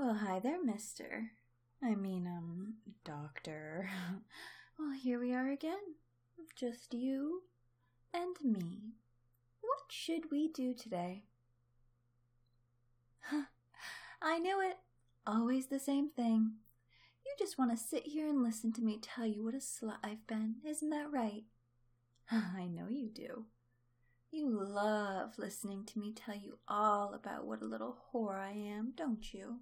Well, hi there, mister. Doctor. Well, here we are again. Just you and me. What should we do today? I knew it. Always the same thing. You just want to sit here and listen to me tell you what a slut I've been, isn't that right? I know you do. You love listening to me tell you all about what a little whore I am, don't you?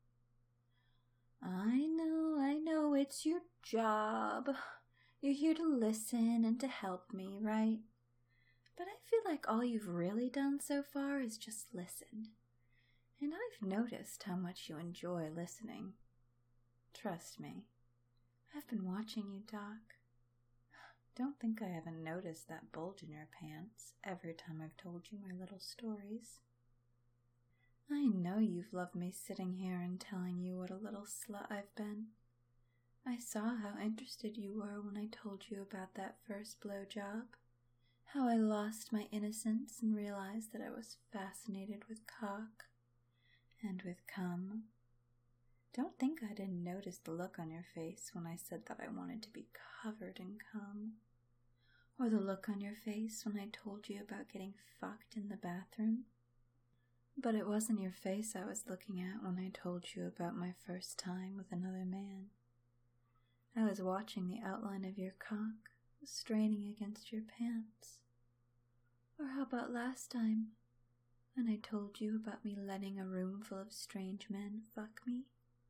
I know, it's your job. You're here to listen and to help me, right? But I feel like all you've really done so far is just listen. And I've noticed how much you enjoy listening. Trust me, I've been watching you, Doc. Don't think I haven't noticed that bulge in your pants every time I've told you my little stories. I know you've loved me sitting here and telling you what a little slut I've been. I saw how interested you were when I told you about that first blowjob, how I lost my innocence and realized that I was fascinated with cock and with cum. Don't think I didn't notice the look on your face when I said that I wanted to be covered in cum, or the look on your face when I told you about getting fucked in the bathroom. But it wasn't your face I was looking at when I told you about my first time with another man. I was watching the outline of your cock straining against your pants. Or how about last time, when I told you about me letting a room full of strange men fuck me?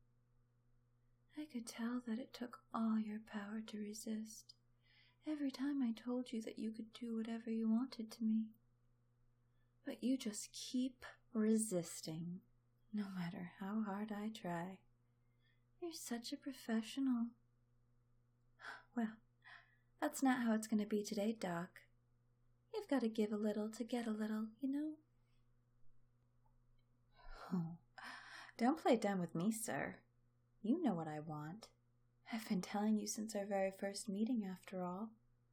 I could tell that it took all your power to resist every time I told you that you could do whatever you wanted to me. But you just keep resisting, no matter how hard I try. You're such a professional. Well, that's not how it's going to be today, Doc. You've got to give a little to get a little, you know? Oh, don't play dumb with me, sir. You know what I want. I've been telling you since our very first meeting, after all.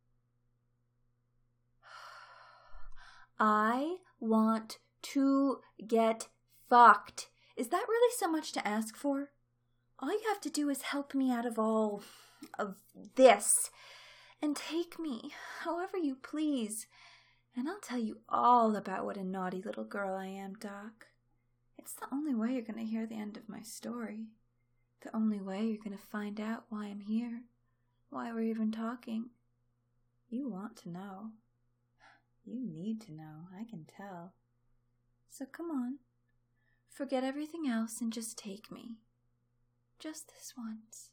I want to get fucked. Is that really so much to ask for? All you have to do is help me out of all of this and take me however you please. And I'll tell you all about what a naughty little girl I am, Doc. It's the only way you're going to hear the end of my story. The only way you're going to find out why I'm here, why we're even talking. You want to know. You need to know, I can tell. So come on, forget everything else and just take me. Just this once.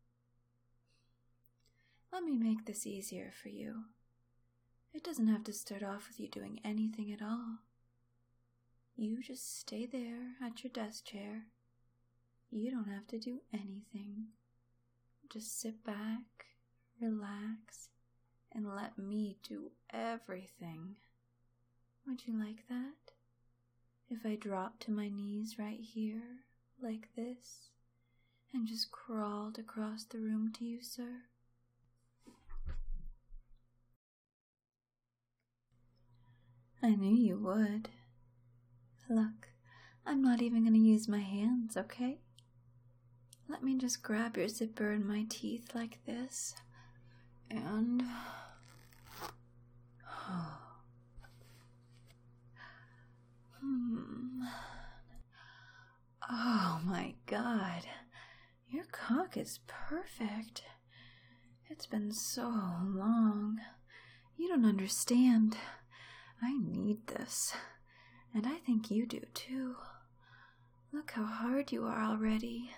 Let me make this easier for you. It doesn't have to start off with you doing anything at all. You just stay there at your desk chair. You don't have to do anything. Just sit back, relax, and let me do everything. Would you like that? If I drop to my knees right here, like this, and just crawled across the room to you, sir? I knew you would. Look, I'm not even going to use my hands, okay? Let me just grab your zipper in my teeth like this, and... Oh my God, your cock is perfect. It's been so long. You don't understand. I need this, and I think you do too. Look how hard you are already.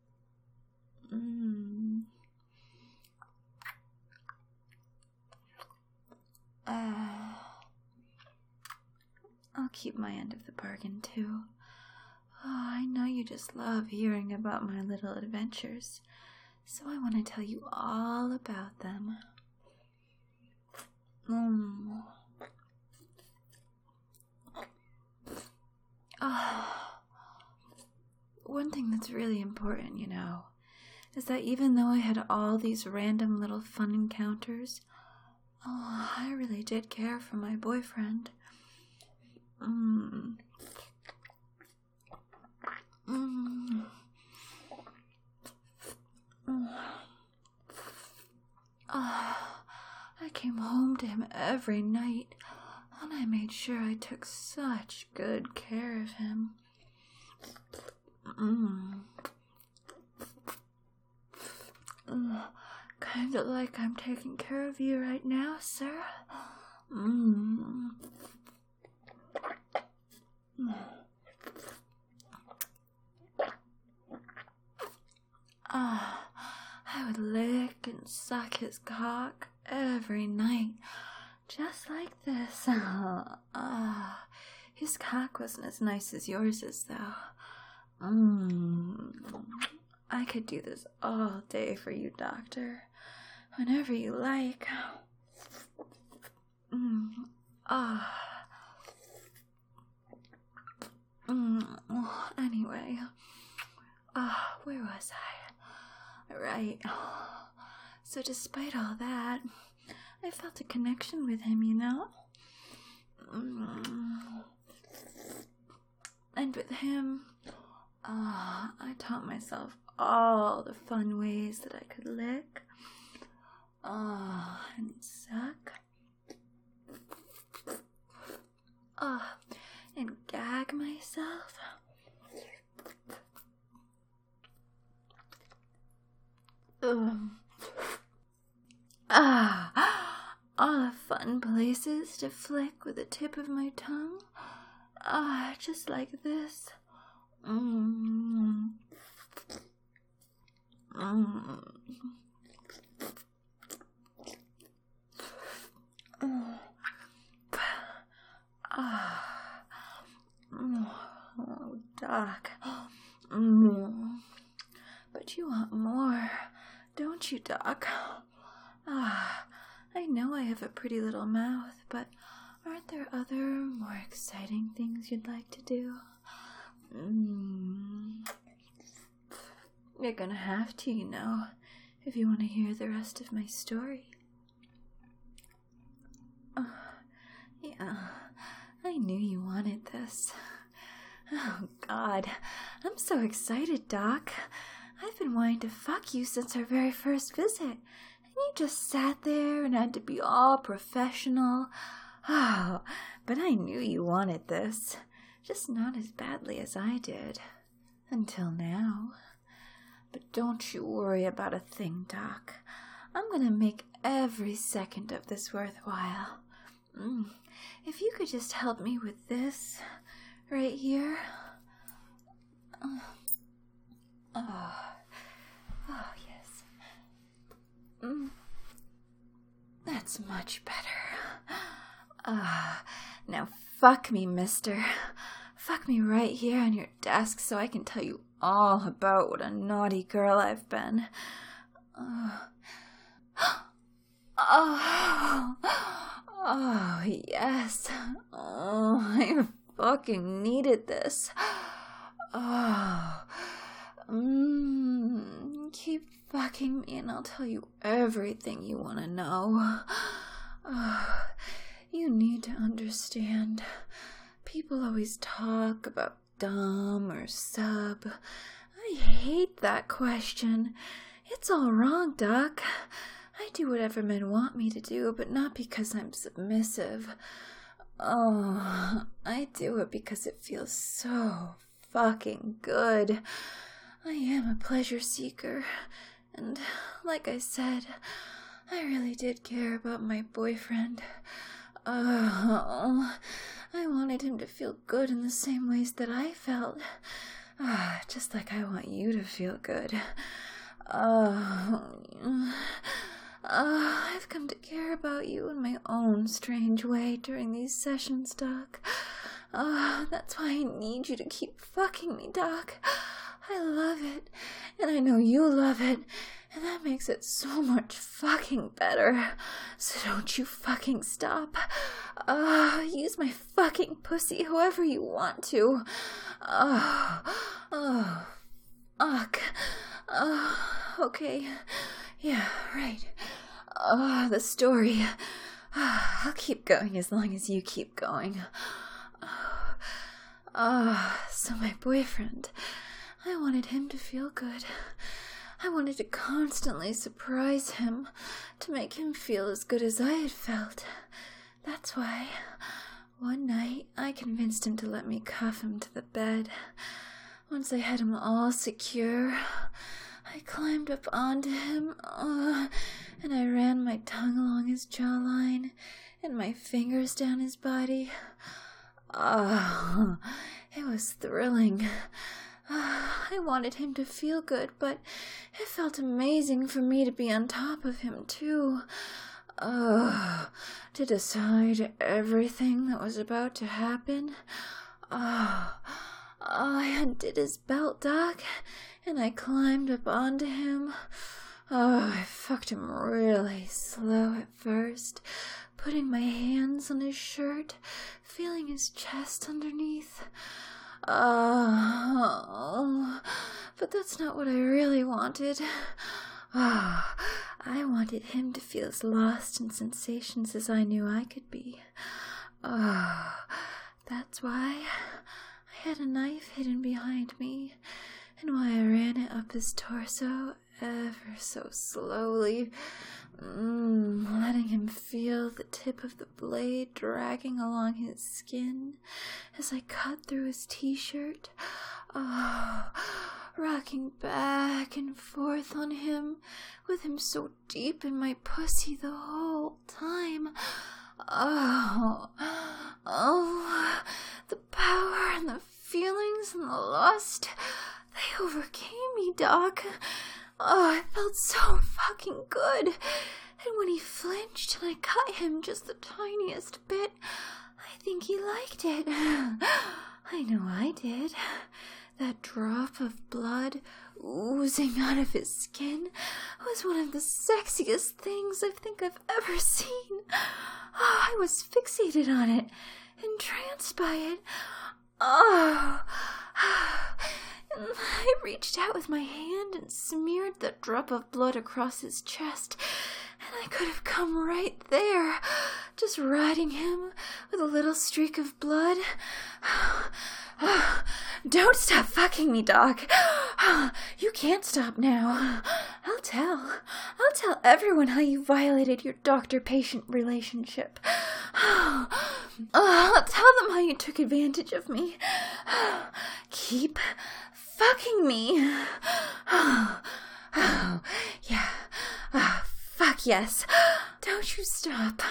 I'll keep my end of the bargain too. Oh, I know you just love hearing about my little adventures, so I want to tell you all about them. One thing that's really important, you know, is that even though I had all these random little fun encounters, I really did care for my boyfriend. came home to him every night, and I made sure I took such good care of him. Kind of like I'm taking care of you right now, sir. I would lick and suck his cock every night, just like this. His cock wasn't as nice as yours is, though. I could do this all day for you, Doctor. Whenever you like. Anyway. Where was I? Right. So despite all that, I felt a connection with him, you know? And with him, I taught myself all the fun ways that I could lick, and suck, and gag myself. All the fun places to flick with the tip of my tongue. Just like this. Oh, Doc. But you want more, don't you, Doc? I know I have a pretty little mouth, but aren't there other, more exciting things you'd like to do? You're gonna have to, you know, if you want to hear the rest of my story. Yeah, I knew you wanted this. Oh, God, I'm so excited, Doc. I've been wanting to fuck you since our very first visit, and you just sat there and had to be all professional. Oh, but I knew you wanted this, just not as badly as I did, until now. But don't you worry about a thing, Doc. I'm gonna make every second of this worthwhile. If you could just help me with this, right here. Yes. That's much better. Now fuck me, mister. Fuck me right here on your desk so I can tell you all about what a naughty girl I've been. Oh, yes. I fucking needed this. Keep fucking me and I'll tell you everything you want to know. You need to understand. People always talk about dom or sub. I hate that question. It's all wrong, Doc. I do whatever men want me to do, but not because I'm submissive. I do it because it feels so fucking good. I am a pleasure seeker, and like I said, I really did care about my boyfriend. I wanted him to feel good in the same ways that I felt. Just like I want you to feel good. I've come to care about you in my own strange way during these sessions, Doc. That's why I need you to keep fucking me, Doc. I love it, and I know you love it, and that makes it so much fucking better. So don't you fucking stop. Use my fucking pussy however you want to. Fuck. Okay. Yeah, right. The story. I'll keep going as long as you keep going. So my boyfriend, I wanted him to feel good. I wanted to constantly surprise him, to make him feel as good as I had felt. That's why, one night, I convinced him to let me cuff him to the bed. Once I had him all secure, I climbed up onto him, and I ran my tongue along his jawline and my fingers down his body. It was thrilling. I wanted him to feel good, but it felt amazing for me to be on top of him, too. To decide everything that was about to happen. I undid his belt, Doc, and I climbed up onto him. I fucked him really slow at first, putting my hands on his shirt, feeling his chest underneath. But that's not what I really wanted. I wanted him to feel as lost in sensations as I knew I could be. That's why I had a knife hidden behind me, and why I ran it up his torso ever so slowly, letting him feel the tip of the blade dragging along his skin as I cut through his t-shirt, rocking back and forth on him, with him so deep in my pussy the whole time. The power and the feelings and the lust, they overcame me, Doc. It felt so fucking good. And when he flinched and I cut him just the tiniest bit, I think he liked it. I know I did. That drop of blood oozing out of his skin was one of the sexiest things I think I've ever seen. I was fixated on it, entranced by it. And I reached out with my hand and smeared that drop of blood across his chest, and I could have come right there, just riding him with a little streak of blood. Don't stop fucking me, Doc. You can't stop now. I'll tell everyone how you violated your doctor-patient relationship. I'll tell them how you took advantage of me. Keep fucking me. Yeah. Fuck yes. Don't you stop.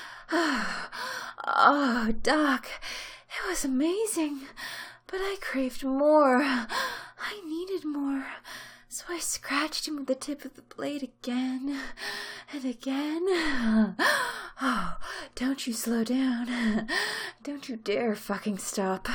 Doc, it was amazing, but I craved more. I needed more. So I scratched him with the tip of the blade again and again. Don't you slow down. Don't you dare fucking stop.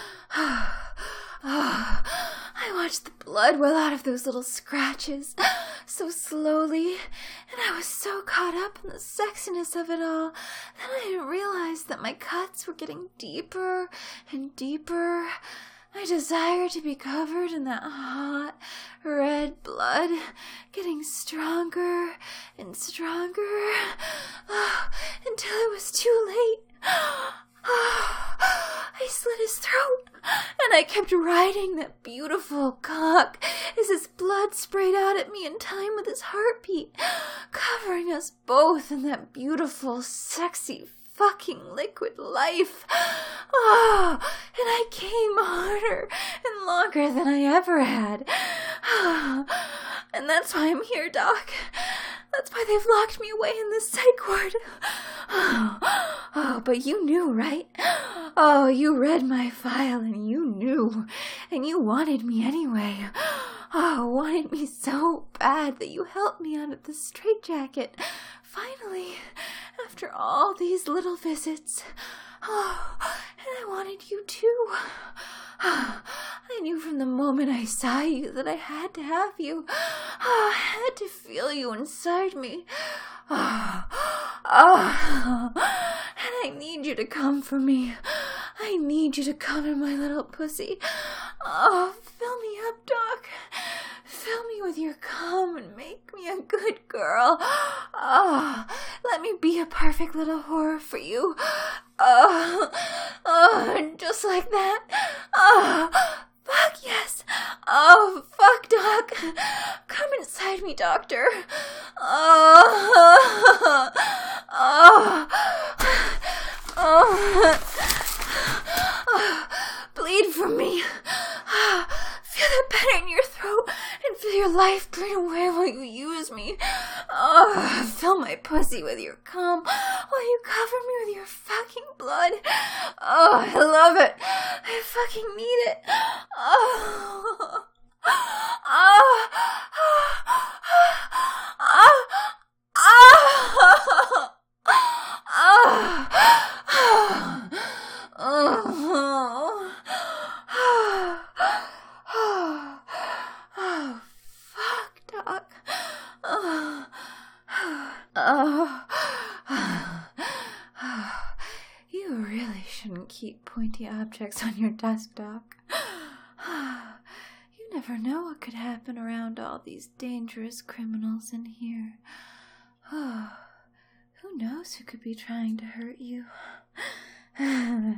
I watched the blood well out of those little scratches so slowly, and I was so caught up in the sexiness of it all that I didn't realize that my cuts were getting deeper and deeper. My desire to be covered in that hot, red blood getting stronger and stronger, until it was too late. I slit his throat, and I kept riding that beautiful cock as his blood sprayed out at me in time with his heartbeat, covering us both in that beautiful, sexy, fucking liquid life. And I came harder and longer than I ever had. And that's why I'm here, Doc. That's why they've locked me away in this psych ward. But you knew, right? You read my file and you knew. And you wanted me anyway. Wanted me so bad that you helped me out of the straitjacket. Finally, after all these little visits. And I wanted you too. I knew from the moment I saw you that I had to have you. I had to feel you inside me. And I need you to come for me. I need you to come in my little pussy. Fill me up, Doc. Fill me with your cum and make me a good girl. Let me be a perfect little whore for you. Just like that. Fuck yes. Fuck, Doc. Come inside doctor. Oh. Oh. Oh. Bleed from me. Feel that pain in your throat and feel your life bleed away while you use me. Fill my pussy with your cum while you cover me with your fucking blood. I love it. I fucking need it. You really shouldn't keep pointy objects on your desk, Doc. You never know what could happen around all these dangerous criminals in here. Who knows who could be trying to hurt you?